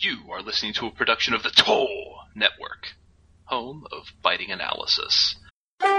You are listening to a production of the Toll Network, home of biting analysis. I'm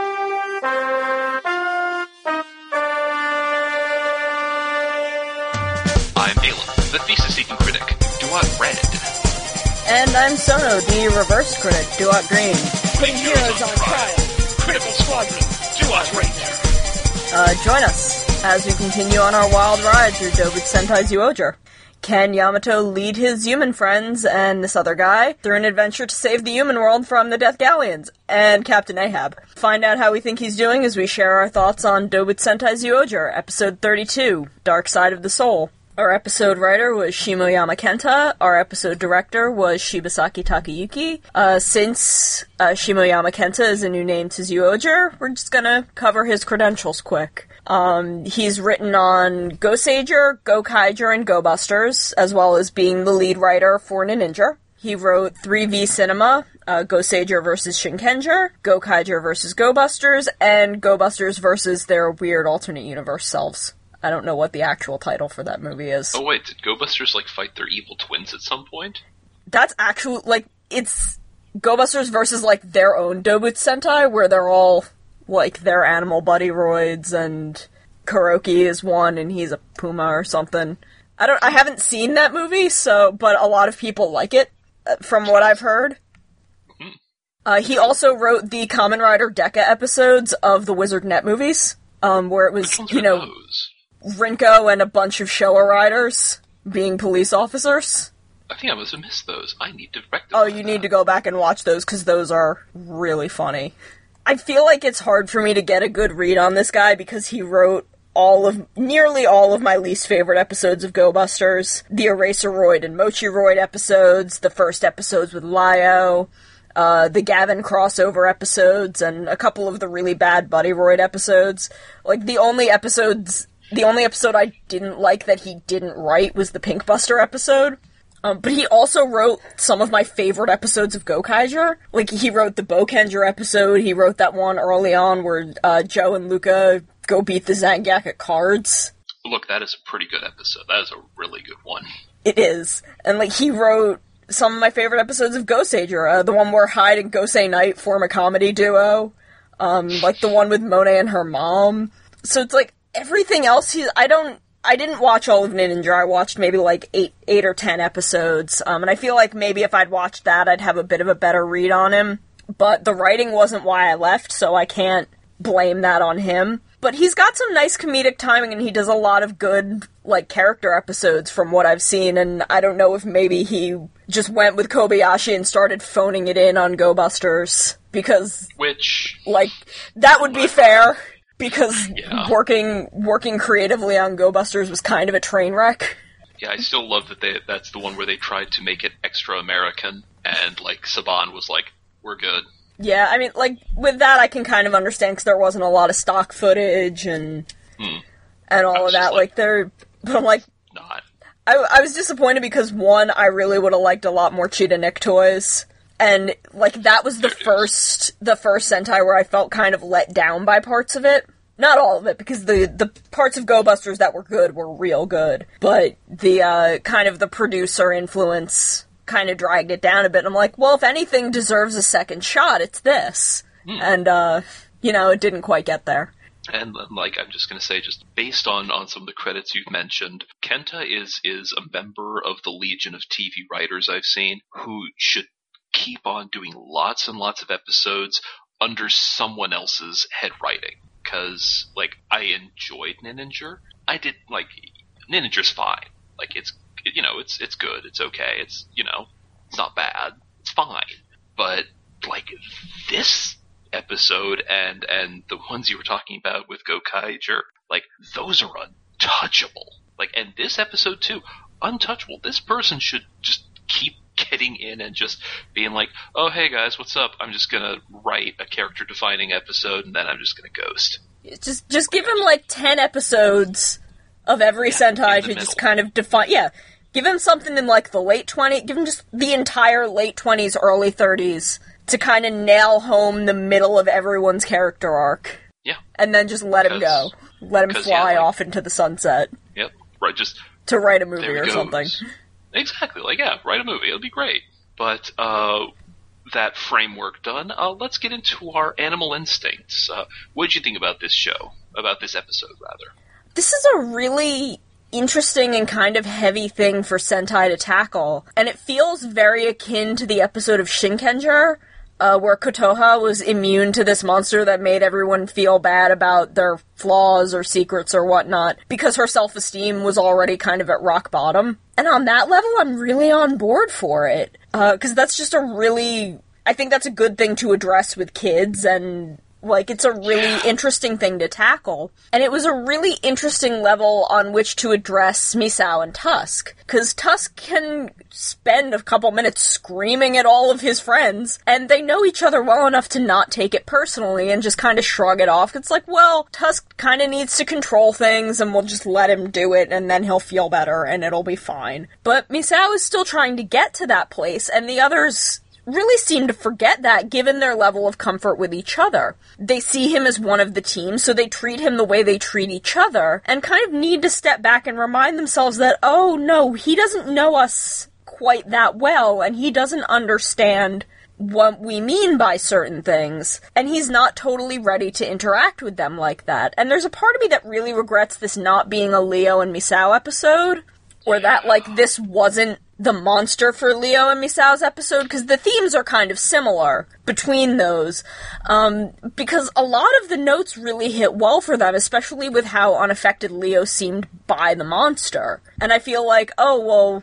Alan, the thesis-seeking critic, Duat Red. And I'm Sono, the reverse critic, Duat Green. Putting heroes on trial, critical squadron, Duat Ranger. Join us as we continue on our wild ride through Dobutsu Sentai Zyuohger. Can Yamato lead his human friends and this other guy through an adventure to save the human world from the Death Galleons and Captain Ahab? Find out how we think he's doing as we share our thoughts on Dobutsu Sentai Zyuohger, episode 32, Dark Side of the Soul. Our episode writer was Shimoyama Kenta. Our episode director was Shibasaki Takayuki. Since Shimoyama Kenta is a new name to Zyuohger, we're just gonna cover his credentials quick. He's written on Goseiger, Gokaiger, and Go Busters, as well as being the lead writer for Ninja. He wrote 3V Cinema, Goseiger vs. Shinkenger, Gokaiger vs. Go Busters, and Go Busters vs. their weird alternate universe selves. I don't know what the actual title for that movie is. Oh wait, did Go Busters, fight their evil twins at some point? That's actually, it's Go Busters versus, their own Dobutsu Sentai, where they're all, their animal buddy roids, and Kuroki is one, and he's a puma or something. I haven't seen that movie, but a lot of people like it, from what I've heard. He also wrote the Kamen Rider Deka episodes of the Wizard Net movies, where it was, those? Rinko and a bunch of Showa riders being police officers. I think I must have missed those. I need to rectify Oh, you need to go back and watch those, because those are really funny. I feel like it's hard for me to get a good read on this guy, because he wrote nearly all of my least favorite episodes of Go Busters, the Eraseroid and Mochiroid episodes, the first episodes with Lyo, the Gavin crossover episodes, and a couple of the really bad Buddy Roid episodes. The only episode I didn't like that he didn't write was the Pink Buster episode. But he also wrote some of my favorite episodes of Gokaiger. He wrote the Bokenger episode, he wrote that one early on where Joe and Luca go beat the Zangiak at cards. Look, that is a pretty good episode. That is a really good one. It is. And, he wrote some of my favorite episodes of Goseiger. The one where Hyde and Gosei Knight form a comedy duo. The one with Monet and her mom. So it's everything else, I didn't watch all of Ninja. I watched maybe 8 or 10 episodes, and I feel like maybe if I'd watched that, I'd have a bit of a better read on him. But the writing wasn't why I left, so I can't blame that on him. But he's got some nice comedic timing, and he does a lot of good, character episodes from what I've seen, and I don't know if maybe he just went with Kobayashi and started phoning it in on Go Busters, because... Which... that would be fair. Because working creatively on Go Busters was kind of a train wreck. Yeah, I still love that that's the one where they tried to make it extra American, and, Saban was we're good. Yeah, with that I can kind of understand, because there wasn't a lot of stock footage, and all of that, but I'm not. I was disappointed because, one, I really would have liked a lot more Cheetah Nick toys. And, that was the first Sentai where I felt kind of let down by parts of it. Not all of it, because the parts of Go Busters that were good were real good. But the, kind of the producer influence kind of dragged it down a bit. I'm well, if anything deserves a second shot, it's this. And, it didn't quite get there. And, I'm just gonna say, just based on some of the credits you've mentioned, Kenta is a member of the legion of TV writers I've seen who should keep on doing lots and lots of episodes under someone else's head writing, because I enjoyed Ninja. I did Ninja's fine. It's it's good. It's okay. It's it's not bad. It's fine. But this episode and the ones you were talking about with Gokaiger, those are untouchable. And this episode too, untouchable. This person should just keep getting in and just being oh, hey guys, what's up? I'm just gonna write a character-defining episode, and then I'm just gonna ghost. Just give him 10 episodes of every Sentai to just kind of define. Yeah, give him something in the late 20s. Give him just the entire late 20s, early 30s to kind of nail home the middle of everyone's character arc. Yeah, and then just let him go. Let him fly off into the sunset. Yep, right. Just to write a movie or something. Exactly. Like, yeah, write a movie. It'll be great. But that framework done, let's get into our animal instincts. What did you think about this show? About this episode, rather? This is a really interesting and kind of heavy thing for Sentai to tackle, and it feels very akin to the episode of Shinkenger, where Kotoha was immune to this monster that made everyone feel bad about their flaws or secrets or whatnot, because her self-esteem was already kind of at rock bottom. And on that level, I'm really on board for it, because that's just I think that's a good thing to address with kids, and like, it's a really interesting thing to tackle. And it was a really interesting level on which to address Misao and Tusk. Because Tusk can spend a couple minutes screaming at all of his friends, and they know each other well enough to not take it personally and just kind of shrug it off. It's like, well, Tusk kind of needs to control things, and we'll just let him do it, and then he'll feel better, and it'll be fine. But Misao is still trying to get to that place, and the others really seem to forget that, given their level of comfort with each other. They see him as one of the team, so they treat him the way they treat each other, and kind of need to step back and remind themselves that, oh no, he doesn't know us quite that well, and he doesn't understand what we mean by certain things, and he's not totally ready to interact with them like that. And there's a part of me that really regrets this not being a Leo and Misao episode, or that, like, this wasn't the monster for Leo and Misao's episode, because the themes are kind of similar between those, because a lot of the notes really hit well for them, especially with how unaffected Leo seemed by the monster. And I feel like, oh, well,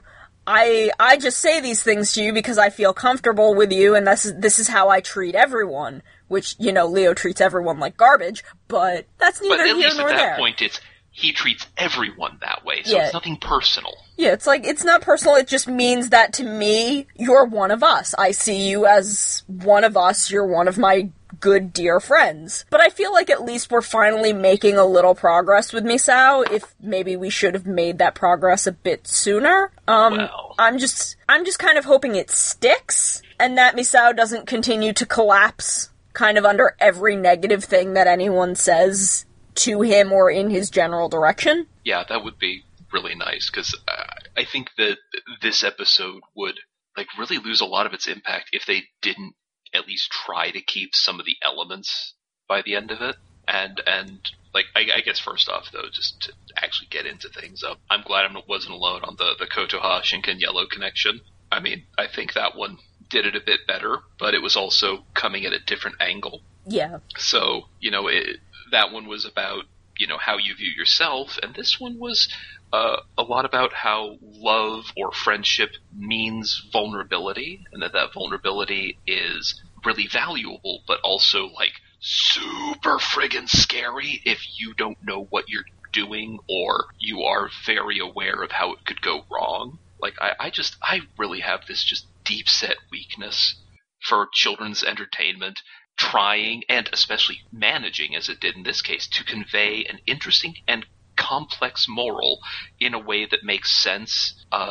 I just say these things to you because I feel comfortable with you, and this is how I treat everyone, which, you know, Leo treats everyone like garbage, but that's neither here nor there. But at least at that point, he treats everyone that way, so it's nothing personal. Yeah, it's like, it's not personal, it just means that to me, you're one of us. I see you as one of us, you're one of my good, dear friends. But I feel like at least we're finally making a little progress with Misao, if maybe we should have made that progress a bit sooner. I'm just kind of hoping it sticks, and that Misao doesn't continue to collapse kind of under every negative thing that anyone says to him or in his general direction. Yeah, that would be really nice, because I think that this episode would, like, really lose a lot of its impact if they didn't at least try to keep some of the elements by the end of it. And like, I guess first off, though, just to actually get into things, I'm glad I wasn't alone on the Kotoha Shinken Yellow connection. I mean, I think that one did it a bit better, but it was also coming at a different angle. Yeah. So, you know, that one was about, you know, how you view yourself, and this one was a lot about how love or friendship means vulnerability, and that vulnerability is really valuable, but also, like, super friggin' scary if you don't know what you're doing, or you are very aware of how it could go wrong. Like, I really have this just deep-set weakness for children's entertainment, trying, and especially managing, as it did in this case, to convey an interesting and complex moral in a way that makes sense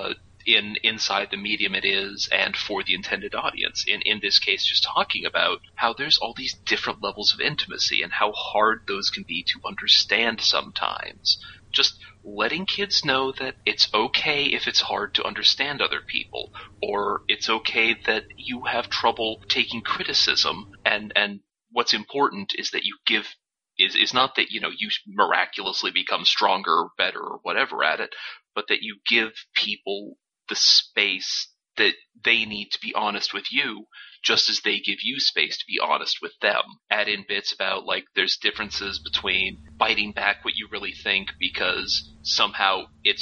inside the medium it is and for the intended audience. In this case, just talking about how there's all these different levels of intimacy and how hard those can be to understand sometimes. Just letting kids know that it's okay if it's hard to understand other people, or it's okay that you have trouble taking criticism, and what's important is that you give is not that, you know, you miraculously become stronger or better or whatever at it, but that you give people the space that they need to be honest with you, just as they give you space to be honest with them. Add in bits about, like, there's differences between biting back what you really think because somehow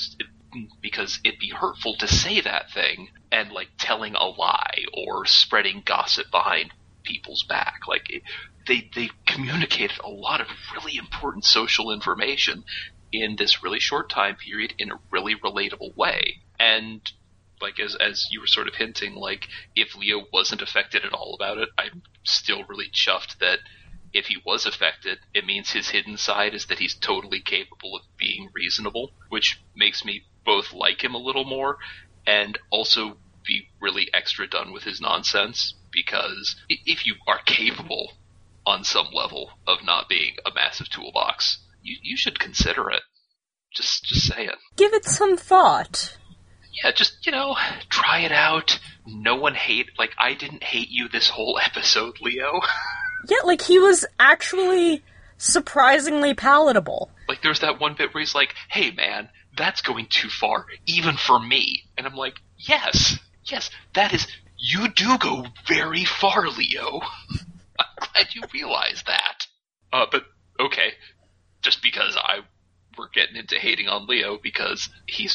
because it'd be hurtful to say that thing, and, like, telling a lie or spreading gossip behind people's back. Like, they communicated a lot of really important social information in this really short time period in a really relatable way. And, like, as you were sort of hinting, like, if Leo wasn't affected at all about it, I'm still really chuffed that if he was affected, it means his hidden side is that he's totally capable of being reasonable, which makes me both like him a little more and also be really extra done with his nonsense, because if you are capable on some level of not being a massive toolbox, you should consider it. Just say it. Give it some thought. Yeah, just, try it out. No one I didn't hate you this whole episode, Leo. Yeah, like, he was actually surprisingly palatable. Like, there's that one bit where he's like, hey, man, that's going too far, even for me. And I'm like, yes, that is, you do go very far, Leo. I'm glad you realize that. But, okay, just because we're getting into hating on Leo because he's,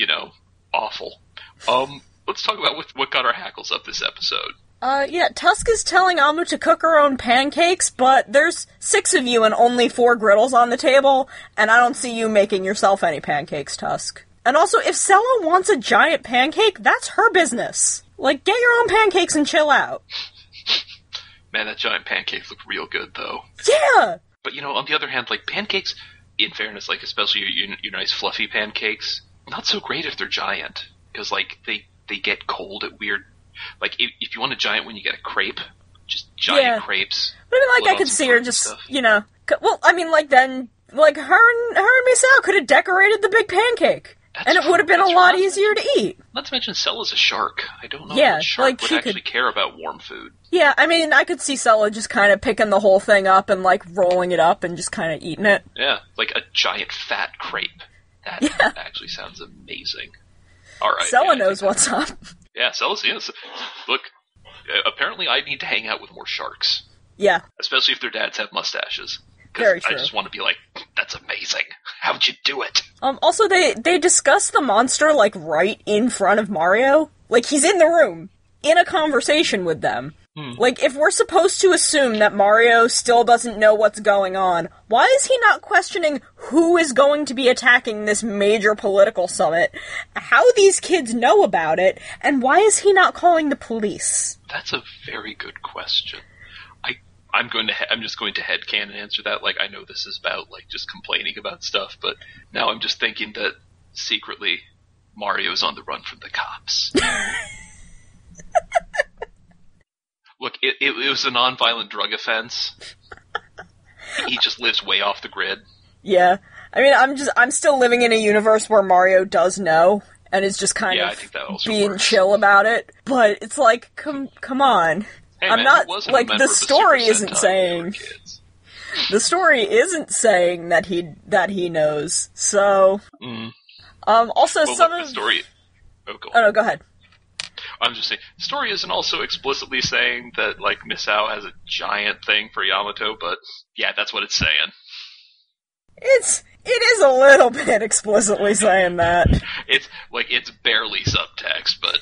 awful. Let's talk about what got our hackles up this episode. Yeah, Tusk is telling Amu to cook her own pancakes, but there's 6 of you and only 4 griddles on the table, and I don't see you making yourself any pancakes, Tusk. And also, if Sella wants a giant pancake, that's her business. Like, get your own pancakes and chill out. Man, that giant pancake looked real good, though. Yeah! But, on the other hand, like, pancakes, in fairness, like, especially your nice fluffy pancakes, not so great if they're giant. Because, like, they get cold at weird... Like, if you want a giant one, you get a crepe. Just giant crepes. But I mean, like, I could see her just, stuff. Well, I mean, like, then, like, her and Misao could have decorated the big pancake. And it would have been a lot easier to eat. Not to mention Cella's a shark. I don't know if a shark would actually care about warm food. Yeah, I mean, I could see Cella just kind of picking the whole thing up and, like, rolling it up and just kind of eating it. Yeah, like a giant fat crepe. That actually sounds amazing. All right. Cella knows what's up. Yeah, Cella's, look, apparently I need to hang out with more sharks. Yeah. Especially if their dads have mustaches. Very true. I just want to be like, that's amazing. How'd you do it? Also, they discuss the monster, like, right in front of Mario. Like, he's in the room, in a conversation with them. Like, if we're supposed to assume that Mario still doesn't know what's going on, why is he not questioning who is going to be attacking this major political summit, how these kids know about it, and why is he not calling the police? That's a very good question. I'm just going to headcanon answer that. Like, I know this is about, like, just complaining about stuff, but now I'm just thinking that secretly Mario's on the run from the cops. Look, it was a non-violent drug offense. He just lives way off the grid. Yeah. I mean, I'm still living in a universe where Mario does know, and is just kind of being chill about it. But it's like, come on. Hey, I'm not, like, the story isn't saying... The story isn't saying that he knows, so... Also, the story... go on. Oh, no, go ahead. I'm just saying, the story isn't also explicitly saying that, like, Misao has a giant thing for Yamato, but, yeah, that's what it's saying. It is a little bit explicitly saying that. It's barely subtext, but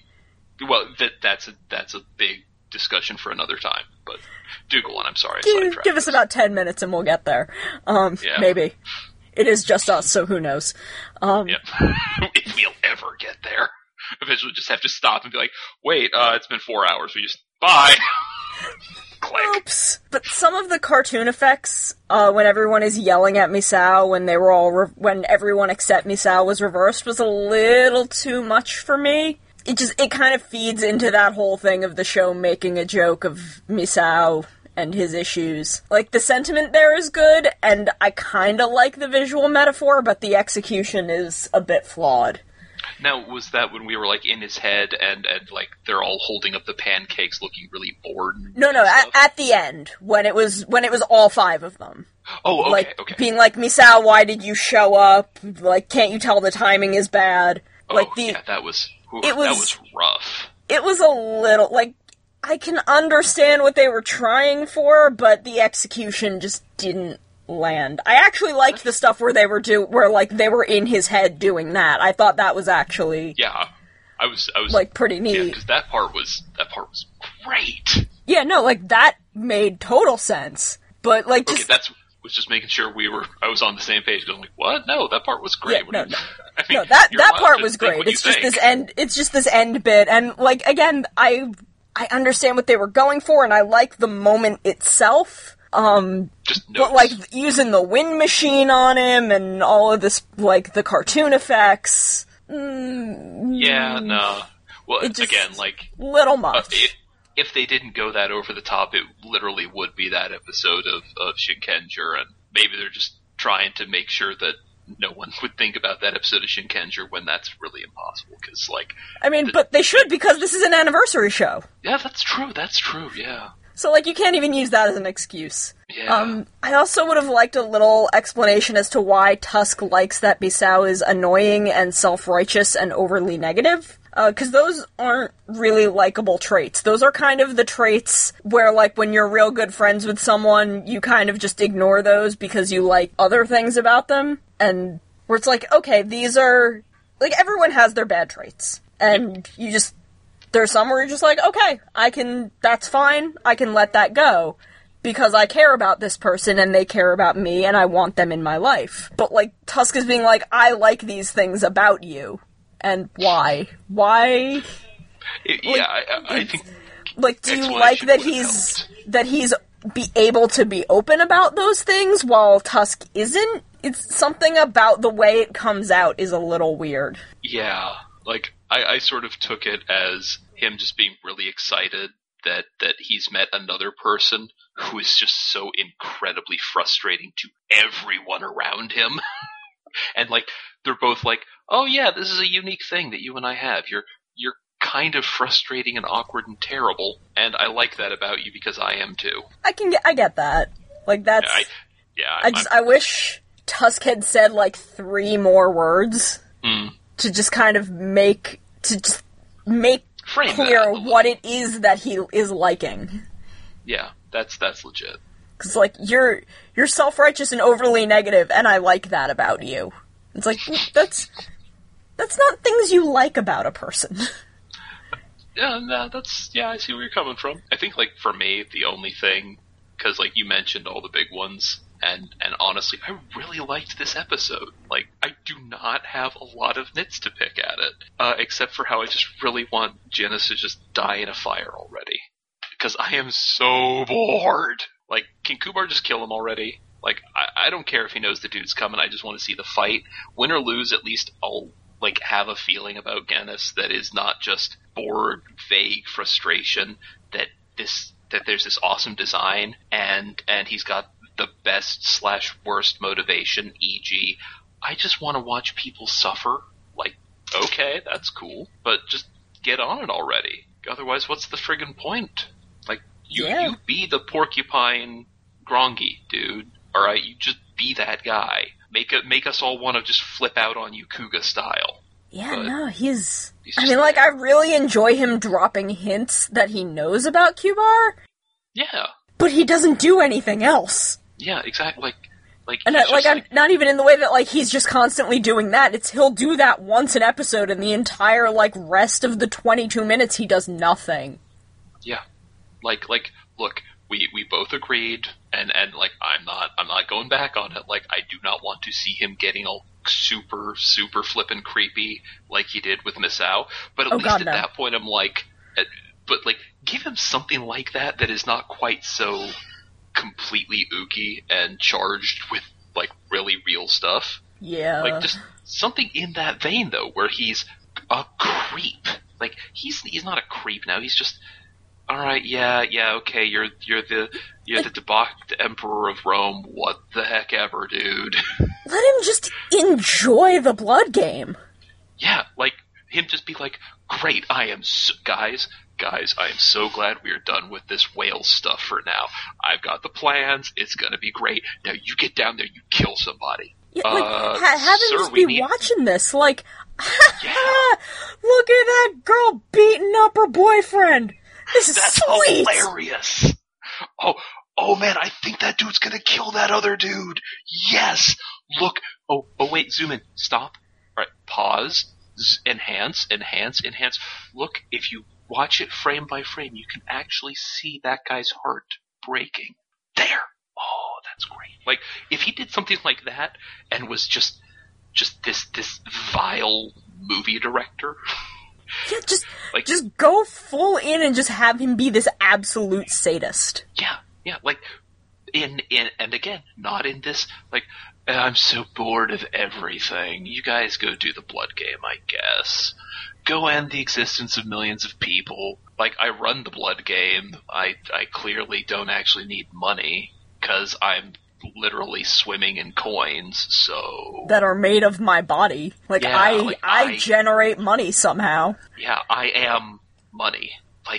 that's a big discussion for another time, but do go on, I'm sorry. Give us about 10 minutes and we'll get there. Maybe. It is just us, so who knows. If we'll ever get there. Eventually we'll just have to stop and be like, wait, it's been 4 hours, we just, bye! Click. Oops. But some of the cartoon effects, when everyone is yelling at Misao, when everyone except Misao was reversed, was a little too much for me. It kind of feeds into that whole thing of the show making a joke of Misao and his issues. Like, the sentiment there is good, and I kinda like the visual metaphor, but the execution is a bit flawed. Now, was that when we were, like, in his head, and like, they're all holding up the pancakes looking really bored? No, at the end, when it was all 5 of them. Oh, okay, like, okay. Being like, Misao, why did you show up? Like, can't you tell the timing is bad? That was rough. It was a little, like, I can understand what they were trying for, but the execution just didn't land. I actually liked the stuff where they were in his head doing that. I thought that was actually... Yeah. I was like, pretty neat. Yeah, because that part was great. Yeah, no, like, that made total sense. But, like, just... Okay, was just making sure I was on the same page, going like, what? No, that part was great. Yeah, that part was great. It's just this end bit, and, like, again, I understand what they were going for, and I like the moment itself. But, like, using the wind machine on him and all of this, like, the cartoon effects. Yeah, no. Well, again, like... Little much. If they didn't go that over the top, it literally would be that episode of Shinkenger, and maybe they're just trying to make sure that no one would think about that episode of Shinkenger when that's really impossible, because, like... I mean, but they should, because this is an anniversary show. Yeah, that's true, yeah. So, like, you can't even use that as an excuse. Yeah. I also would have liked a little explanation as to why Tusk likes that Bisao is annoying and self-righteous and overly negative. Because those aren't really likable traits. Those are kind of the traits where, like, when you're real good friends with someone, you kind of just ignore those because you like other things about them. And where it's like, okay, these are... Like, everyone has their bad traits. And you just... There's some where you're just like, okay, that's fine, I can let that go. Because I care about this person and they care about me and I want them in my life. But, like, Tusk is being like, I like these things about you. And why? Why? I think... Like, do you like that he's be able to be open about those things while Tusk isn't? It's something about the way it comes out is a little weird. Yeah, like, I sort of took it as him just being really excited that he's met another person who is just so incredibly frustrating to everyone around him. And, like, they're both like, oh yeah, this is a unique thing that you and I have. You're kind of frustrating and awkward and terrible, and I like that about you because I am too. I get that. Like, that's... I wish Tusk had said, like, 3 more words to just kind of make clear what it is that he is liking. Yeah, that's legit. Because, like, you're self-righteous and overly negative, and I like that about you. It's like, that's not things you like about a person. Yeah, no, I see where you're coming from. I think, like, for me, the only thing, because, like, you mentioned all the big ones, and honestly, I really liked this episode. Like, I do not have a lot of nits to pick at it, except for how I just really want Janice to just die in a fire already. Because I am so bored. Like, can Kubar just kill him already? Like, I don't care if he knows the dude's coming, I just want to see the fight. Win or lose, at least I'll, like, have a feeling about Genis that is not just bored, vague frustration that there's this awesome design and he's got the best / worst motivation, e.g., I just want to watch people suffer. Like, okay, that's cool, but just get on it already. Otherwise, what's the friggin' point? Like, you be the porcupine Grongi, dude. Alright, you just be that guy. Make us all want to just flip out on you Kuga style. Yeah, but no, he's I mean, like, I really enjoy him dropping hints that he knows about Kubar. Yeah. But he doesn't do anything else. Yeah, exactly. And I'm not even in the way that, like, he's just constantly doing that. He'll do that once an episode, and the entire, like, rest of the 22 minutes he does nothing. Yeah. Like, look, we both agreed, and like, I'm not going back on it. Like, I do not want to see him getting all super flippin' creepy like he did with Misao. But at least at that point, I'm like, but like, give him something like that is not quite so completely ooky and charged with, like, really real stuff. Yeah. Like, just something in that vein, though, where he's a creep. Like, he's not a creep now, he's just, alright, yeah, okay, you're the debauched emperor of Rome, what the heck ever, dude. Let him just enjoy the blood game. Yeah, like, him just be like, great, guys, I am so glad we are done with this whale stuff for now. I've got the plans, it's gonna be great. Now you get down there, you kill somebody. Yeah, like, have him just be watching this, like, look at that girl beating up her boyfriend. This is sweet. That's hilarious. Oh man, I think that dude's gonna kill that other dude. Yes. Look. Oh wait, zoom in. Stop. All right, pause. Enhance. Look, if you watch it frame by frame, you can actually see that guy's heart breaking. There. Oh, that's great. Like, if he did something like that and was just this vile movie director. Yeah, just go full in and just have him be this absolute sadist. Yeah, like, and again, not in this, like, I'm so bored of everything. You guys go do the blood game, I guess. Go end the existence of millions of people. Like, I run the blood game. I clearly don't actually need money, because I'm literally swimming in coins, so... That are made of my body. Like, Yeah, I generate money somehow. Yeah, I am money. Like,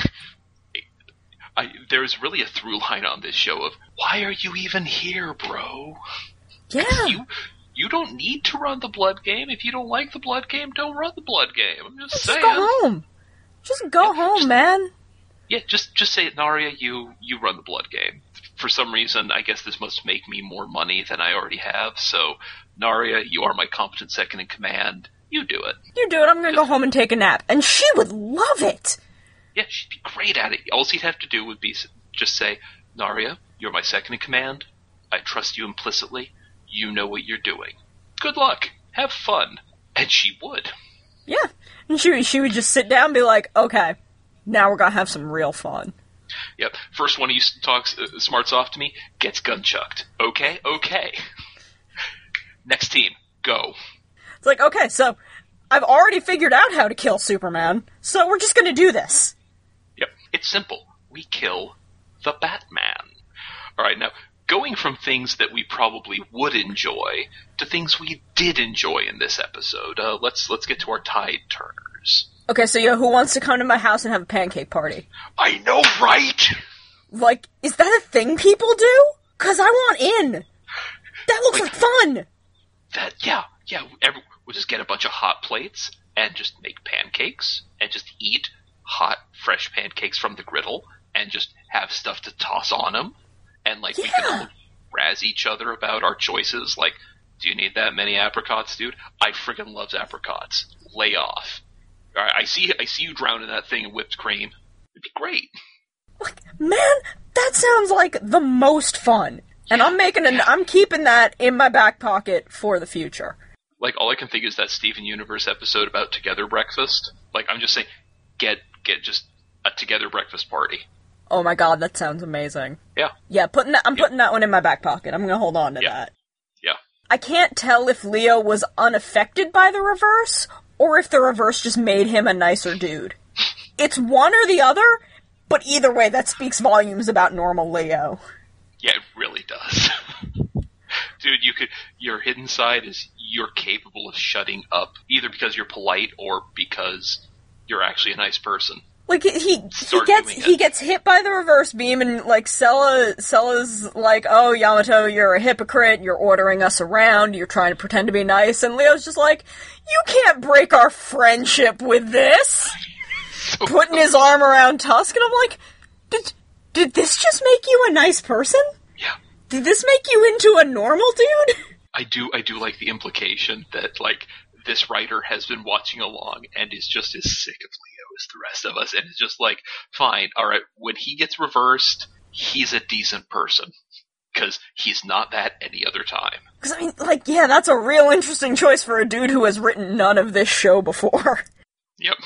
there's really a through line on this show of, why are you even here, bro? Yeah. You don't need to run the blood game. If you don't like the blood game, don't run the blood game. I'm just saying. Just go home. Just go home, man. Yeah, just say it, Narya, you run the blood game. For some reason, I guess this must make me more money than I already have, so, Narya, you are my competent second in command. You do it. You do it, I'm gonna go home and take a nap. And she would love it! Yeah, she'd be great at it. All she'd have to do would be just say, Narya, you're my second in command. I trust you implicitly. You know what you're doing. Good luck. Have fun. And she would. Yeah. And she would just sit down and be like, okay, now we're gonna have some real fun. Yep. First one of you smarts off to me, gets gun chucked. Okay? Next team, go. It's like, okay, so I've already figured out how to kill Superman, so we're just gonna do this. Yep. It's simple. We kill the Batman. Alright, now, going from things that we probably would enjoy to things we did enjoy in this episode, let's get to our tide turners. Okay, so who wants to come to my house and have a pancake party? I know, right? Like, is that a thing people do? 'Cause I want in. That looks like fun. We'll just get a bunch of hot plates and just make pancakes and just eat hot, fresh pancakes from the griddle and just have stuff to toss on them. And, we can all razz each other about our choices. Like, do you need that many apricots, dude? I friggin' love apricots. Lay off. Alright, I see you drowning that thing in whipped cream. It'd be great. Like, man, that sounds like the most fun. And I'm keeping that in my back pocket for the future. Like, all I can think is that Steven Universe episode about Together Breakfast. Like, I'm just saying, get just a Together Breakfast party. Oh my god, that sounds amazing. Yeah. Yeah, putting that one in my back pocket. I'm gonna hold on to that. Yeah. I can't tell if Leo was unaffected by the reverse, or if the reverse just made him a nicer dude. It's one or the other, but either way, that speaks volumes about normal Leo. Yeah, it really does. Dude, your hidden side is you're capable of shutting up, either because you're polite or because you're actually a nice person. Like, he gets hit by the reverse beam, and, Sella's like, oh, Yamato, you're a hypocrite, you're ordering us around, you're trying to pretend to be nice, and Leo's just like, you can't break our friendship with this! Putting his arm around Tusk, and I'm like, did this just make you a nice person? Yeah. Did this make you into a normal dude? I do like the implication that, this writer has been watching along and is just as sick of Leo as the rest of us, and is just like, fine, alright, when he gets reversed, he's a decent person. Because he's not that any other time. Because, that's a real interesting choice for a dude who has written none of this show before. Yep.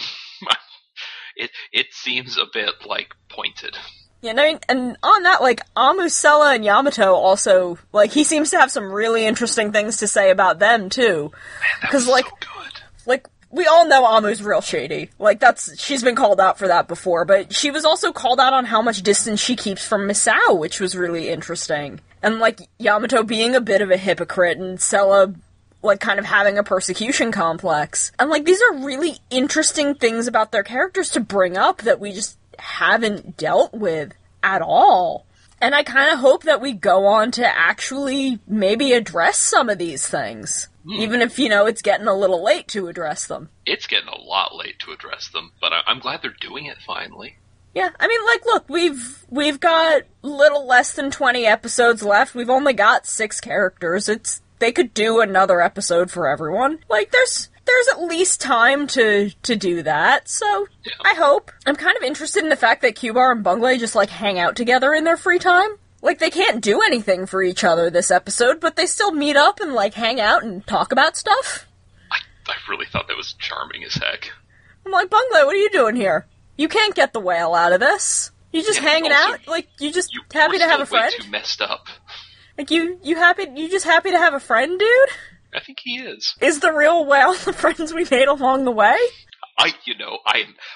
It seems a bit, pointed. Yeah, and on that, Amu, Sella, and Yamato also, he seems to have some really interesting things to say about them, too. Man, that was so good. We all know Amu's real shady. She's been called out for that before, but she was also called out on how much distance she keeps from Misao, which was really interesting. And, Yamato being a bit of a hypocrite, and Sella, kind of having a persecution complex. And, these are really interesting things about their characters to bring up that we just haven't dealt with at all. And I kind of hope that we go on to actually maybe address some of these things. Even if, it's getting a little late to address them. It's getting a lot late to address them, but I'm glad they're doing it finally. Yeah, look, we've got little less than 20 episodes left. We've only got 6 characters. They could do another episode for everyone. There's at least time to do that, so yeah. I hope. I'm kind of interested in the fact that Kyubar and Bunglei just, hang out together in their free time. They can't do anything for each other this episode, but they still meet up and, hang out and talk about stuff. I really thought that was charming as heck. I'm like, Bunglei, what are you doing here? You can't get the whale out of this. You just hanging out? You just happy to have a friend? Way too messed up. You just happy to have a friend, dude? I think he is. Is the real whale the friends we made along the way?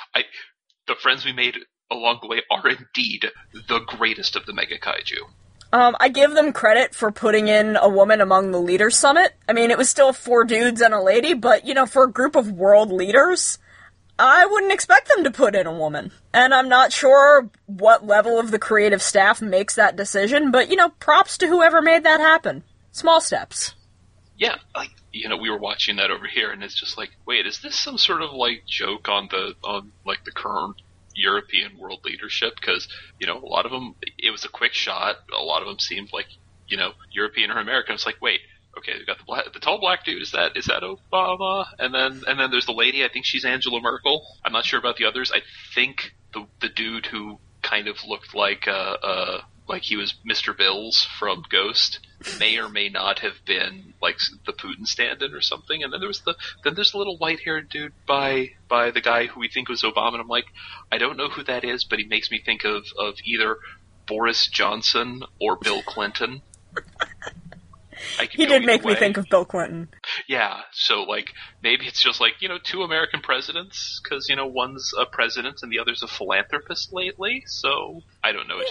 The friends we made along the way are indeed the greatest of the Mega Kaiju. I give them credit for putting in a woman among the Leaders Summit. I mean, it was still 4 dudes and a lady, but, for a group of world leaders, I wouldn't expect them to put in a woman. And I'm not sure what level of the creative staff makes that decision, but, props to whoever made that happen. Small steps. Yeah, we were watching that over here, and it's just like, wait, is this some sort of, joke on the current European world leadership? Because, a lot of them, it was a quick shot. A lot of them seemed like, European or American. It's like, wait, okay, we got the tall black dude. Is that Obama? And then there's the lady. I think she's Angela Merkel. I'm not sure about the others. I think the dude who kind of looked like he was Mr. Bills from Ghost may or may not have been like the Putin stand-in or something. And then there's the little white-haired dude by the guy who we think was Obama. And I'm like, I don't know who that is, but he makes me think of either Boris Johnson or Bill Clinton. He did make me think of Bill Clinton. Yeah, so maybe it's just 2 American presidents, because one's a president and the other's a philanthropist lately. So I don't know.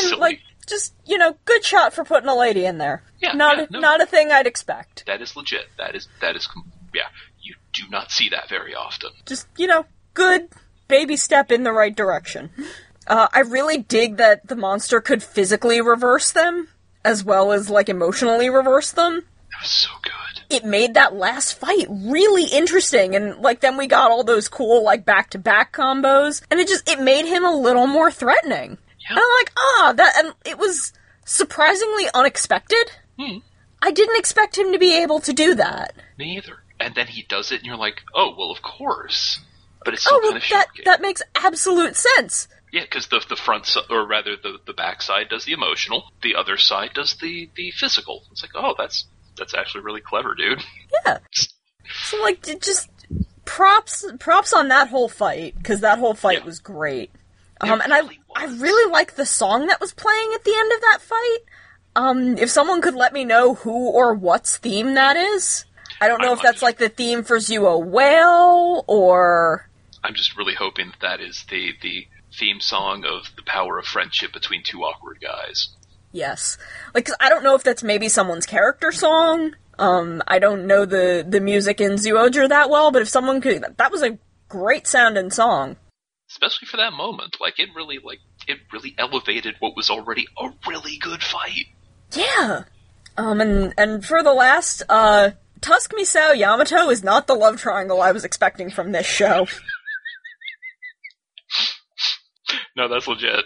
Good shot for putting a lady in there. Yeah, not a thing I'd expect. That is legit. That is you do not see that very often. Just good baby step in the right direction. I really dig that the monster could physically reverse them, as well as, emotionally reverse them. That was so good. It made that last fight really interesting, and, then we got all those cool, back-to-back combos, and it made him a little more threatening. Yeah. And I'm like, and it was surprisingly unexpected. I didn't expect him to be able to do that. Me either. And then he does it, and you're like, oh, well, of course. But it's still kind of shocking. That makes absolute sense. Yeah, because the front, or rather the back side does the emotional, the other side does the physical. It's like, oh, that's actually really clever, dude. Yeah. So just props on that whole fight, because that whole fight was great. And I really like the song that was playing at the end of that fight. If someone could let me know who or what's theme that is. I don't know if that's the theme for Zuo Whale, or... I'm just really hoping that is the theme song of the power of friendship between 2 awkward guys. Yes. 'Cause I don't know if that's maybe someone's character song. I don't know the music in Zyuohger that well, but if someone could... That was a great sounding song. Especially for that moment. It really elevated what was already a really good fight. Yeah. And for the last, Tusk Misao Yamato is not the love triangle I was expecting from this show. No, that's legit.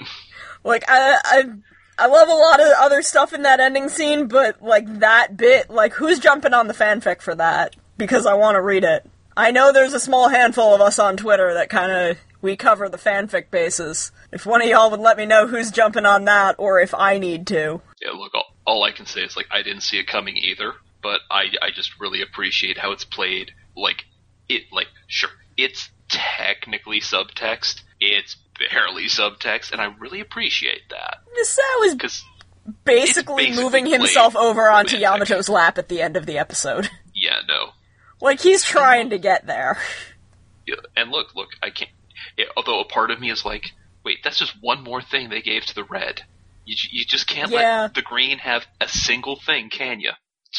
I love a lot of other stuff in that ending scene, but, that bit, who's jumping on the fanfic for that? Because I want to read it. I know there's a small handful of us on Twitter that we cover the fanfic bases. If one of y'all would let me know who's jumping on that, or if I need to. Yeah, look, all I can say is, I didn't see it coming either, but I just really appreciate how it's played. Sure, it's technically subtext, it's barely subtext, and I really appreciate that. Misao is basically moving himself over onto Yamato's lap at the end of the episode. Yeah, no. He's trying to get there. Yeah, and look, I can't... although a part of me is wait, that's just one more thing they gave to the red. You just can't let the green have a single thing, can you?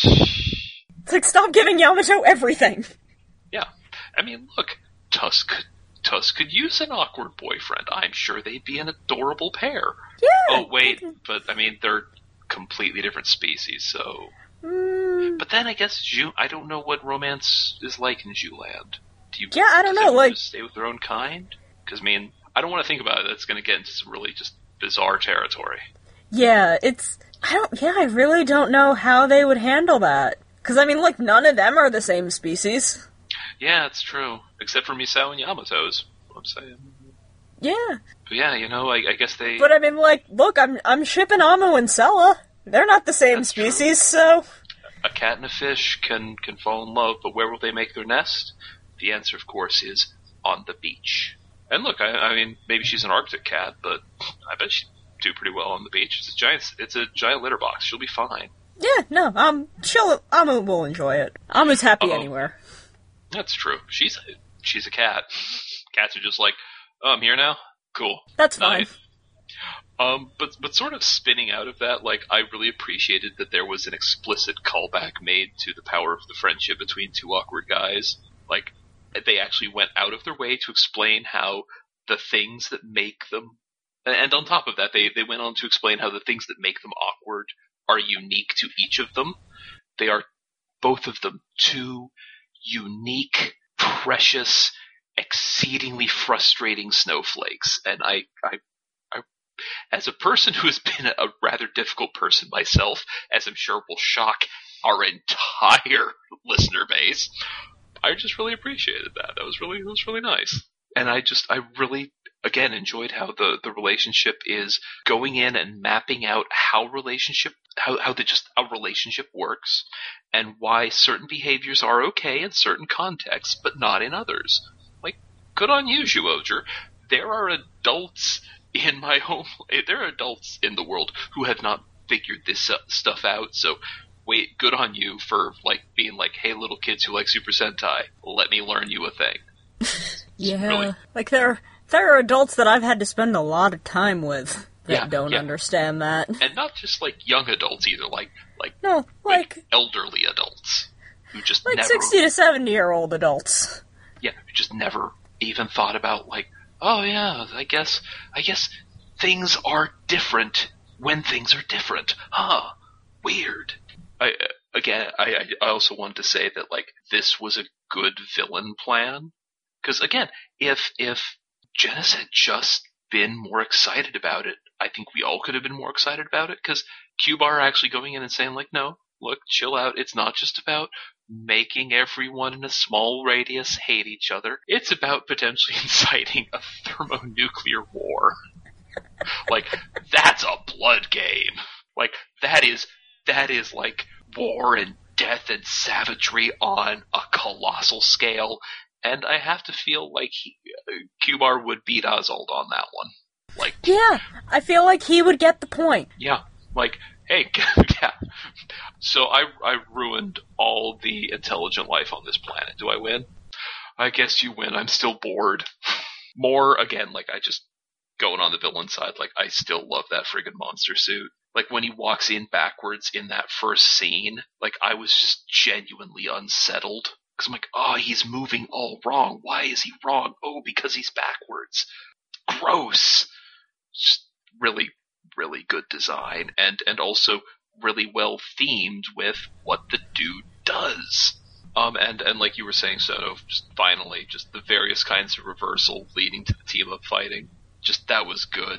It's stop giving Yamato everything. Yeah. I mean, look, Tusk could use an awkward boyfriend. I'm sure they'd be an adorable pair. Yeah. Oh, wait, but, I mean, they're completely different species, so... But then I guess I don't know what romance is like in Zhuland. I don't know, just stay with their own kind? Because, I mean, I don't want to think about it. That's going to get into some really just bizarre territory. Yeah, I really don't know how they would handle that. Because, I mean, none of them are the same species. Yeah, it's true. Except for Misao and Yamato's. What I'm saying. Yeah. But yeah, I guess they... But I mean, look, I'm shipping Amu and Sella. They're not the same species, so... A cat and a fish can fall in love, but where will they make their nest? The answer, of course, is on the beach. And look, I mean, maybe she's an Arctic cat, but I bet she'd do pretty well on the beach. It's a giant litter box. She'll be fine. Yeah, no, Amu will enjoy it. Amu's happy anywhere. That's true. She's a cat. Cats are just I'm here now? Cool. That's fine. But sort of spinning out of that, like, I really appreciated that there was an explicit callback made to the power of the friendship between two awkward guys. Like, they actually went out of their way to explain how the things that make them, and on top of that, they went on to explain how the things that make them awkward are unique to each of them. They are, both of them, two unique, precious, exceedingly frustrating snowflakes. And I as a person who has been a rather difficult person myself, as I'm sure will shock our entire listener base, I just really appreciated that. It was really nice. And I really, again, enjoyed how the relationship is going in and mapping out how a relationship works, and why certain behaviors are okay in certain contexts, but not in others. Like, good on you, Zyuohger. There are adults in my home, there are adults in the world who have not figured this stuff out, so wait, good on you for, like, being like, hey, little kids who like Super Sentai, let me learn you a thing. Yeah, really... like, there are adults that I've had to spend a lot of time with that don't understand that. And not just, like, young adults either, like elderly adults who just like never... 60 to 70-year-old adults. Yeah, who just never even thought about, like, oh yeah, I guess things are different when things are different. Huh, weird. I also wanted to say that, like, this was a good villain plan. Because, again, if Genis had just been more excited about it, I think we all could have been more excited about it. Because Q-Bar actually going in and saying, like, no, look, chill out. It's not just about making everyone in a small radius hate each other. It's about potentially inciting a thermonuclear war. Like, that's a blood game. Like, that is like war and death and savagery on a colossal scale. And I have to feel like Q-Bar would beat Oswald on that one. Like, yeah, I feel like he would get the point. Yeah, like, hey, yeah. So I ruined all the intelligent life on this planet. Do I win? I guess you win. I'm still bored. More, again, like, I just, going on the villain side, like, I still love that friggin' monster suit. Like, when he walks in backwards in that first scene, like, I was just genuinely unsettled. Because I'm like, oh, he's moving all wrong. Why is he wrong? Oh, because he's backwards. Gross. Just really, really good design. And also really well themed with what the dude does. And like you were saying, Sono, just finally, just the various kinds of reversal leading to the team-up fighting. Just, that was good.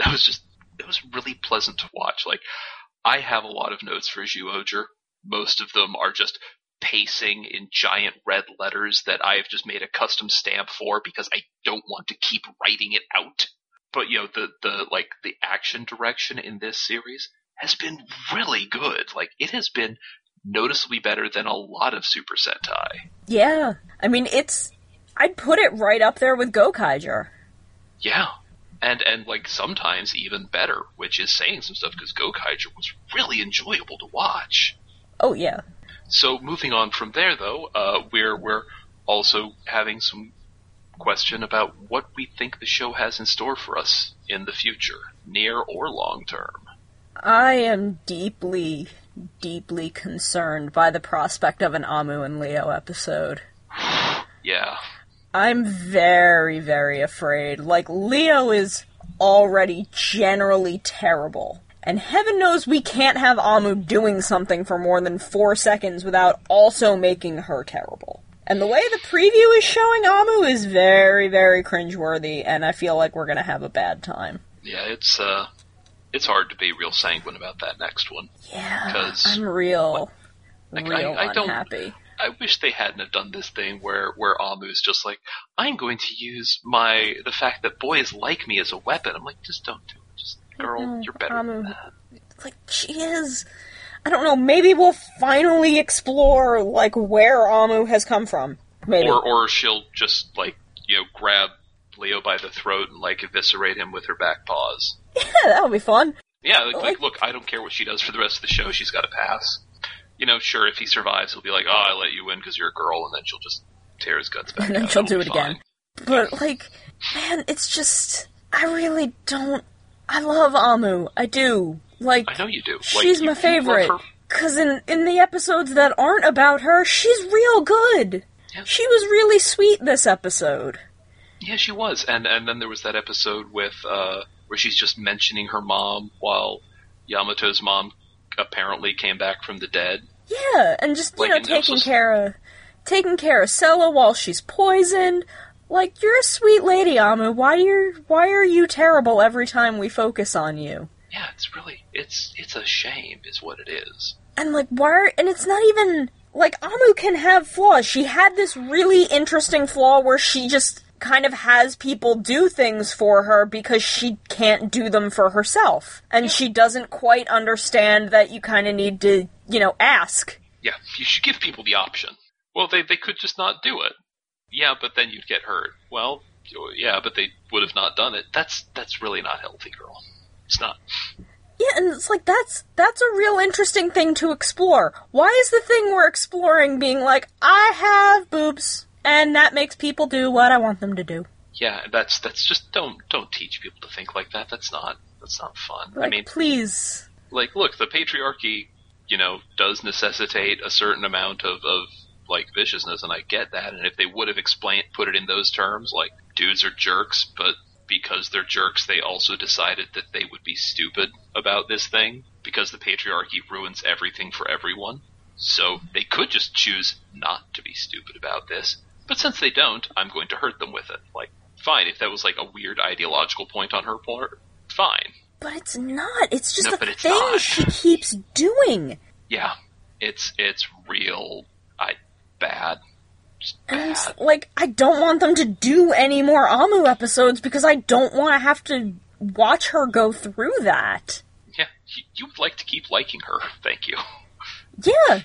It was really pleasant to watch. Like, I have a lot of notes for Zyuohger. Most of them are just pacing in giant red letters that I've just made a custom stamp for because I don't want to keep writing it out. But, you know, the action direction in this series has been really good. Like, it has been noticeably better than a lot of Super Sentai. Yeah. I mean, I'd put it right up there with Gokaiger. Yeah. And like, sometimes even better, which is saying some stuff, because Gokaiger was really enjoyable to watch. Oh, yeah. So, moving on from there, though, we're also having some question about what we think the show has in store for us in the future, near or long term. I am deeply, deeply concerned by the prospect of an Amu and Leo episode. Yeah. I'm very, very afraid. Like, Leo is already generally terrible. And heaven knows we can't have Amu doing something for more than 4 seconds without also making her terrible. And the way the preview is showing Amu is very, very cringeworthy, and I feel like we're gonna have a bad time. Yeah, it's hard to be real sanguine about that next one. Yeah, I'm real I unhappy. I wish they hadn't have done this thing where Amu's just like, I'm going to use the fact that boys like me as a weapon. I'm like, just don't do it. Just, girl, you're better than that. Like, she is... I don't know, maybe we'll finally explore, like, where Amu has come from. Maybe. Or she'll just, like, you know, grab Leo by the throat and, like, eviscerate him with her back paws. Yeah, that would be fun. Yeah, like, look, I don't care what she does for the rest of the show, she's got to pass. You know, sure, if he survives, he'll be like, oh, I let you win because you're a girl, and then she'll just tear his guts back out. And then she'll do it again. But, like, man, it's just... I really don't I love Amu. I do. Like, I know you do. She's like, my favorite. You love her. Because in the episodes that aren't about her, she's real good. Yeah. She was really sweet this episode. Yeah, she was. And then there was that episode with where she's just mentioning her mom while Yamato's mom apparently came back from the dead. Yeah, and just, Like, and taking care of Sella while she's poisoned. Like, you're a sweet lady, Amu. Why are you terrible every time we focus on you? Yeah, it's a shame is what it is. And, like, and it's not even, like, Amu can have flaws. She had this really interesting flaw where she just kind of has people do things for her because she can't do them for herself. And she doesn't quite understand that you kind of need to, ask. Yeah, you should give people the option. Well, they could just not do it. Yeah, but then you'd get hurt. Well, yeah, but they would have not done it. That's really not healthy, girl. It's not. Yeah, and it's like, that's a real interesting thing to explore. Why is the thing we're exploring being like, I have boobs, and that makes people do what I want them to do? Yeah, that's just, don't teach people to think like that. That's not fun. Like, I mean, please. Like, look, the patriarchy, does necessitate a certain amount of like, viciousness, and I get that, and if they would have put it in those terms, like, dudes are jerks, but because they're jerks, they also decided that they would be stupid about this thing, because the patriarchy ruins everything for everyone. So they could just choose not to be stupid about this, but since they don't, I'm going to hurt them with it. Like, fine, if that was like a weird ideological point on her part, fine. But it's not. It's just a it's thing not. she keeps doing. Yeah, it's real bad. Just bad. And, like, I don't want them to do any more Amu episodes because I don't want to have to watch her go through that. Yeah, you'd like to keep liking her. Thank you. Yeah.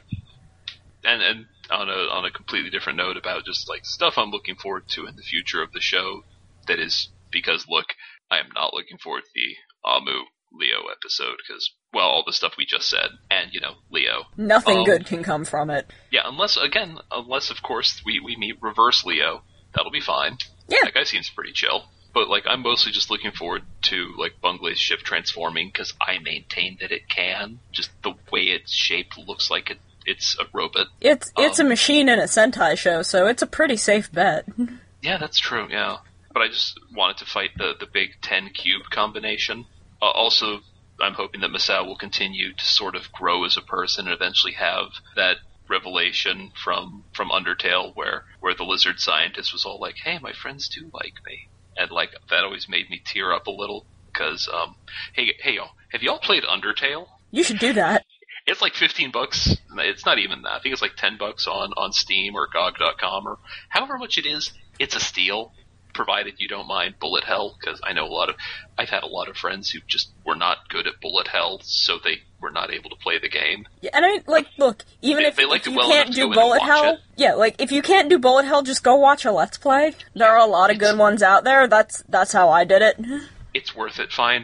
And on a completely different note about just, like, stuff I'm looking forward to in the future of the show, that is because, look, I am not looking forward to the Amu Leo episode because, well, all the stuff we just said, and, Leo. Nothing good can come from it. Yeah, unless, of course, we meet reverse Leo. That'll be fine. Yeah. That guy seems pretty chill. But, like, I'm mostly just looking forward to, like, Bunglay's ship transforming, because I maintain that it can. Just the way it's shaped looks like it's a robot. It's a machine in a Sentai show, so it's a pretty safe bet. Yeah, that's true, yeah. But I just wanted to fight the big 10 cube combination. Also, I'm hoping that Masao will continue to sort of grow as a person and eventually have that revelation from Undertale where the lizard scientist was all like, hey, my friends do like me. And, like, that always made me tear up a little, because, hey y'all, have y'all played Undertale? You should do that. It's like $15. It's not even that. I think it's like $10 on Steam or GOG.com or however much it is. It's a steal, provided you don't mind bullet hell, because I know I've had a lot of friends who just were not good at bullet hell, so they were not able to play the game. Yeah, and I mean, like, look, even if you can't do bullet hell, yeah, like, if you can't do bullet hell, just go watch a Let's Play. There are a lot of good ones out there. That's how I did it. It's worth it. Find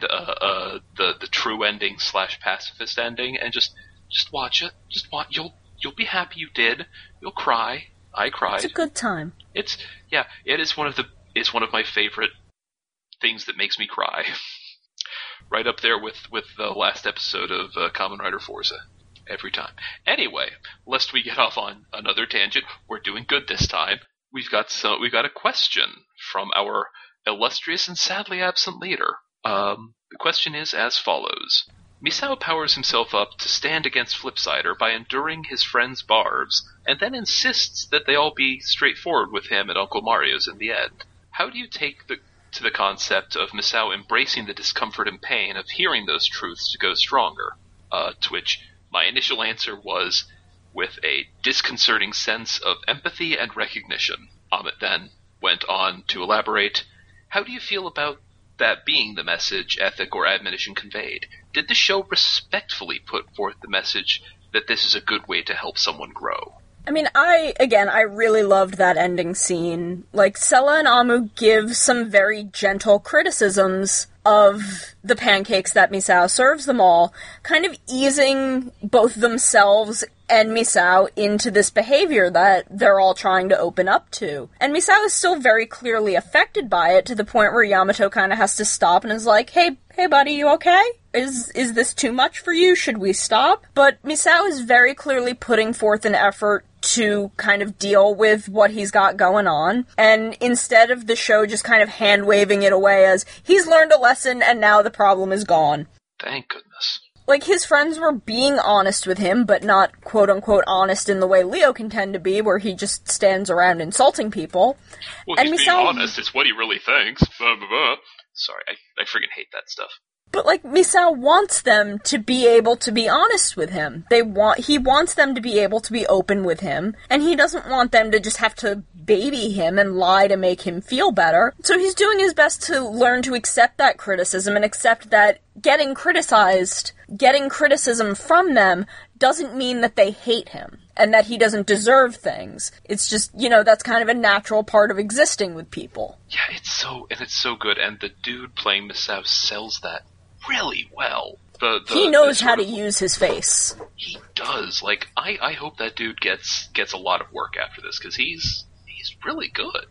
the true ending / pacifist ending, and just watch it. You'll be happy you did. You'll cry. I cried. It's a good time. It is one of my favorite things that makes me cry. Right up there with the last episode of Kamen Rider Forza. Every time. Anyway, lest we get off on another tangent, we're doing good this time. We've got a question from our illustrious and sadly absent leader. The question is as follows. Misao powers himself up to stand against Flipsider by enduring his friend's barbs, and then insists that they all be straightforward with him and Uncle Mario's in the end. How do you take to the concept of Misao embracing the discomfort and pain of hearing those truths to go stronger? To which my initial answer was with a disconcerting sense of empathy and recognition. Amit then went on to elaborate, how do you feel about that being the message, ethic, or admonition conveyed? Did the show respectfully put forth the message that this is a good way to help someone grow? I mean, I really loved that ending scene. Like, Sella and Amu give some very gentle criticisms of the pancakes that Misao serves them all, kind of easing both themselves and Misao into this behavior that they're all trying to open up to. And Misao is still very clearly affected by it, to the point where Yamato kind of has to stop and is like, hey buddy, you okay? Is this too much for you? Should we stop? But Misao is very clearly putting forth an effort to kind of deal with what he's got going on, and instead of the show just kind of hand-waving it away as, he's learned a lesson and now the problem is gone. Thank goodness. Like, his friends were being honest with him, but not quote-unquote honest in the way Leo can tend to be, where he just stands around insulting people. Well, and he's Misao, being honest, it's what he really thinks. Blah, blah, blah. Sorry, I friggin' hate that stuff. But, like, Misao wants them to be able to be honest with him. He wants them to be able to be open with him, and he doesn't want them to just have to baby him and lie to make him feel better. So he's doing his best to learn to accept that criticism and accept that getting criticism from them doesn't mean that they hate him and that he doesn't deserve things. It's just, that's kind of a natural part of existing with people. Yeah, it's so good, and the dude playing Misao sells that really well. He knows how to use his face. He does. Like, I hope that dude gets a lot of work after this, because he's really good.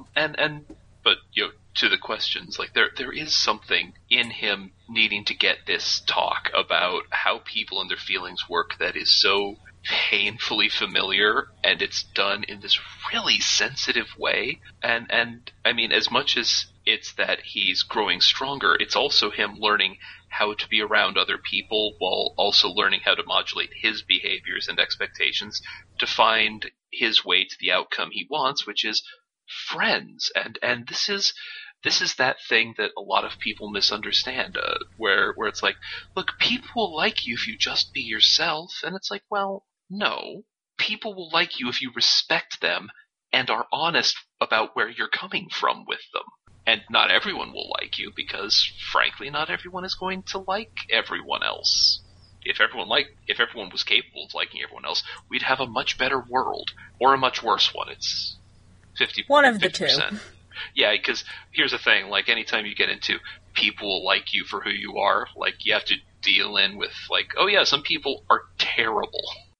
But to the questions, like, there is something in him needing to get this talk about how people and their feelings work that is so painfully familiar, and it's done in this really sensitive way. And I mean, as much as it's that he's growing stronger, it's also him learning how to be around other people while also learning how to modulate his behaviors and expectations to find his way to the outcome he wants, which is friends. And this is that thing that a lot of people misunderstand, where it's like, look, people will like you if you just be yourself. And it's like, well, no. People will like you if you respect them and are honest about where you're coming from with them. And not everyone will like you, because, frankly, not everyone is going to like everyone else. If everyone was capable of liking everyone else, we'd have a much better world, or a much worse one. It's 50%. One of the 50%. two. Yeah, because here's the thing, like, anytime you get into people will like you for who you are, like, you have to deal in with, like, oh yeah, some people are terrible.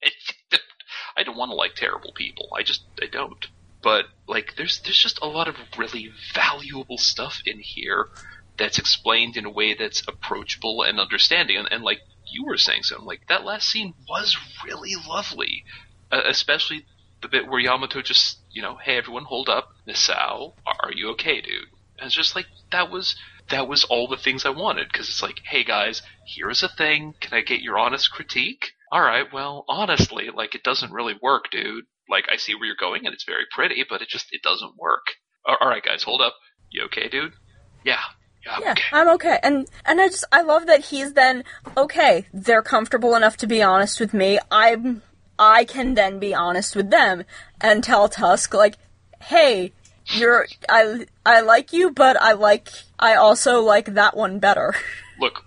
I don't want to like terrible people. I don't. But, like, there's just a lot of really valuable stuff in here that's explained in a way that's approachable and understanding. And like you were saying, something like, that last scene was really lovely. Especially the bit where Yamato just, hey, everyone hold up. Misao, are you okay, dude? And it's just like, that was all the things I wanted. Because it's like, hey, guys, here's a thing. Can I get your honest critique? All right, well, honestly, like, it doesn't really work, dude. Like, I see where you're going, and it's very pretty, but it doesn't work. All right, guys, hold up. You okay, dude? Yeah, okay. I'm okay. And I love that he's then, okay, they're comfortable enough to be honest with me. I can then be honest with them and tell Tusk, like, hey, I like you, but I also like that one better. Look,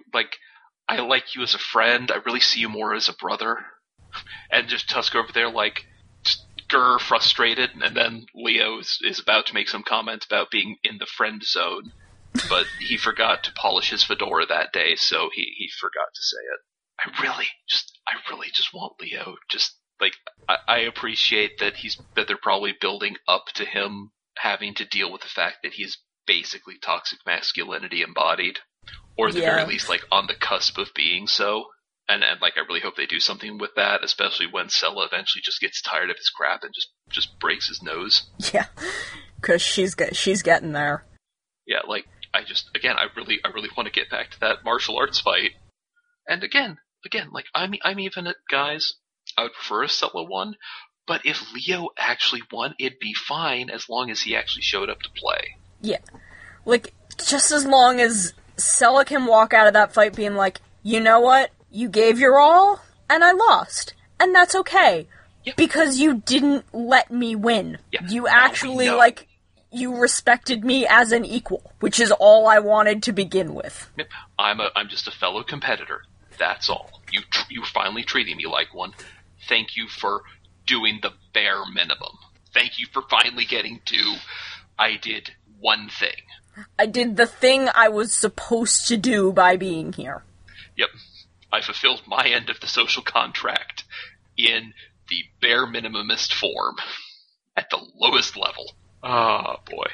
I like you as a friend. I really see you more as a brother. And just Tusk over there, like, frustrated, and then Leo is about to make some comment about being in the friend zone, but he forgot to polish his fedora that day, so he forgot to say it. I really just want Leo. Just, like, I appreciate that they're probably building up to him having to deal with the fact that he's basically toxic masculinity embodied, or at the very least, like, on the cusp of being so. And like, I really hope they do something with that, especially when Sella eventually just gets tired of his crap and just breaks his nose. Yeah, because she's getting there. Yeah, like, I really want to get back to that martial arts fight. And again, like, I'm even at, guys, I would prefer a Sella one, but if Leo actually won, it'd be fine as long as he actually showed up to play. Yeah, like, just as long as Sella can walk out of that fight being like, you know what? You gave your all, and I lost. And that's okay. Yep. Because you didn't let me win. Yep. You actually, like, you respected me as an equal, which is all I wanted to begin with. Yep. I'm just a fellow competitor. That's all. You finally treating me like one. Thank you for doing the bare minimum. Thank you for finally getting to, I did one thing. I did the thing I was supposed to do by being here. Yep. I fulfilled my end of the social contract in the bare minimumist form. At the lowest level. Oh,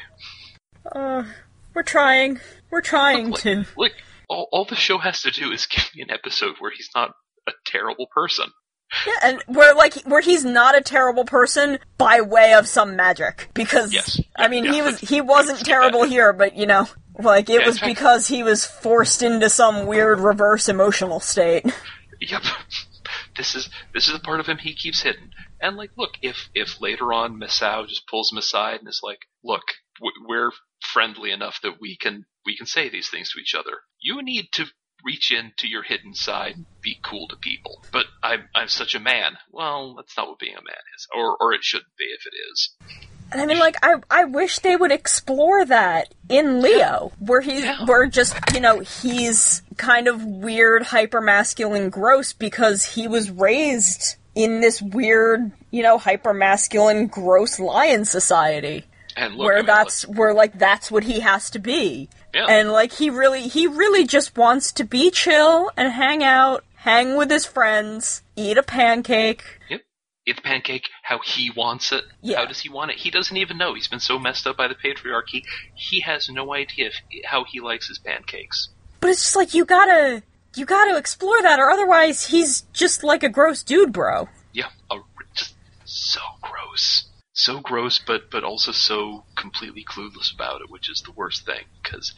boy. We're trying. We're trying to. Look, all the show has to do is give me an episode where he's not a terrible person. Yeah, and where he's not a terrible person by way of some magic. Because, yes. I mean, he wasn't terrible here, but, you know, like, it was because he was forced into some weird reverse emotional state. Yep. This is a part of him he keeps hidden. And, like, look, if later on Misao just pulls him aside and is like, look, we're friendly enough that we can say these things to each other. You need to reach into your hidden side and be cool to people. But I'm such a man. Well, that's not what being a man is. Or it shouldn't be if it is. And I mean, like, I wish they would explore that in Leo, where just, you know, he's kind of weird, hyper-masculine, gross because he was raised in this weird, you know, hyper-masculine, gross lion society. And look, where that's what he has to be. Yeah. And, like, he really just wants to be chill and hang out, hang with his friends, eat a pancake. Yep. Eat the pancake how he wants it. Yeah. How does he want it? He doesn't even know. He's been so messed up by the patriarchy. He has no idea how he likes his pancakes. But it's just like, you gotta explore that, or otherwise he's just like a gross dude, bro. Yeah. Just so gross. So gross, but also so completely clueless about it, which is the worst thing. Because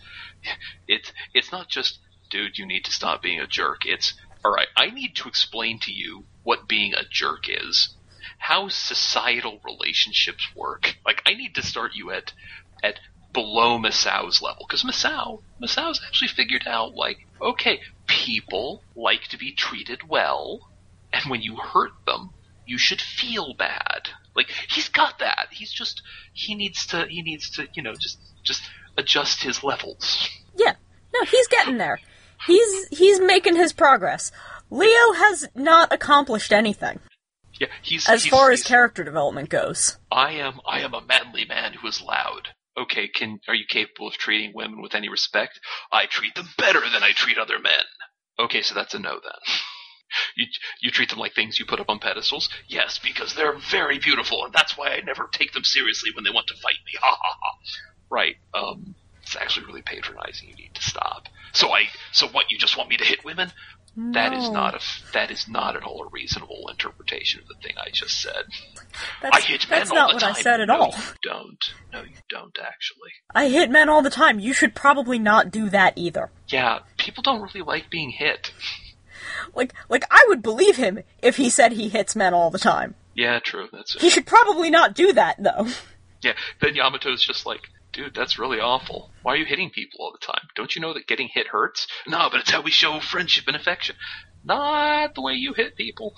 it's not just, dude, you need to stop being a jerk. It's, alright, I need to explain to you what being a jerk is. How societal relationships work. Like, I need to start you at below Misao's level. Because Misao's actually figured out, like, okay, people like to be treated well, and when you hurt them, you should feel bad. Like, he's got that. He needs to, you know, just adjust his levels. Yeah. No, he's getting there. He's making his progress. Leo has not accomplished anything. Yeah, as far as character development goes. I am a manly man who is loud. Okay, are you capable of treating women with any respect? I treat them better than I treat other men. Okay, so that's a no then. You treat them like things you put up on pedestals? Yes, because they're very beautiful, and that's why I never take them seriously when they want to fight me. Ha ha ha. Right, it's actually really patronizing. You need to stop. So what, you just want me to hit women? No. That is not at all a reasonable interpretation of the thing I just said. I hit men all the time. That's not what I said at all. No, you don't, actually. I hit men all the time. You should probably not do that either. Yeah, people don't really like being hit. Like I would believe him if he said he hits men all the time. Yeah, true. That's it. He should probably not do that, though. Yeah, then Yamato's just like, dude, that's really awful. Why are you hitting people all the time? Don't you know that getting hit hurts? No, but it's how we show friendship and affection. Not the way you hit people.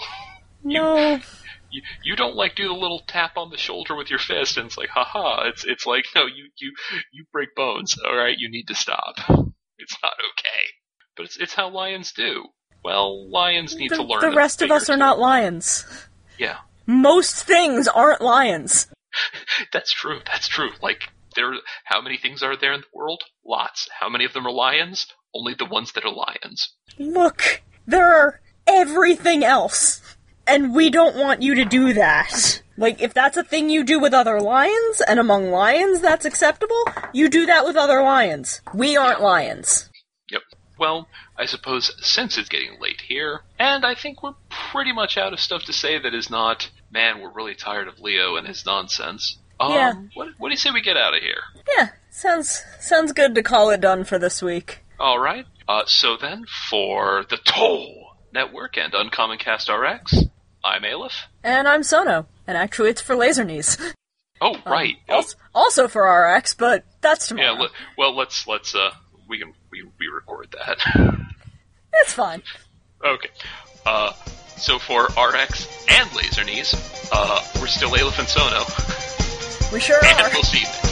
No. You don't, like, do the little tap on the shoulder with your fist, and it's like, haha. It's like, no, you break bones. Alright, you need to stop. It's not okay. But it's how lions do. Well, lions need to learn. The rest of us are not lions. Yeah. Most things aren't lions. That's true. Like, how many things are there in the world? Lots. How many of them are lions? Only the ones that are lions. Look, there are everything else. And we don't want you to do that. Like, if that's a thing you do with other lions, and among lions that's acceptable, you do that with other lions. We aren't lions. Yep. Well, I suppose since it's getting late here, and I think we're pretty much out of stuff to say that is not, man, we're really tired of Leo and his nonsense. Yeah. What do you say we get out of here? Yeah, sounds good to call it done for this week. Alright, so then, for the Toll Network and Uncommon Cast RX, I'm Aleph. And I'm Sono, and actually it's for Laser Knees. Oh, right. Also for RX, but that's tomorrow. Yeah, let's we record that. It's fine. Okay. So for RX and Laser Knees, we're still Aleph and Sono. We sure are. And we'll see you then.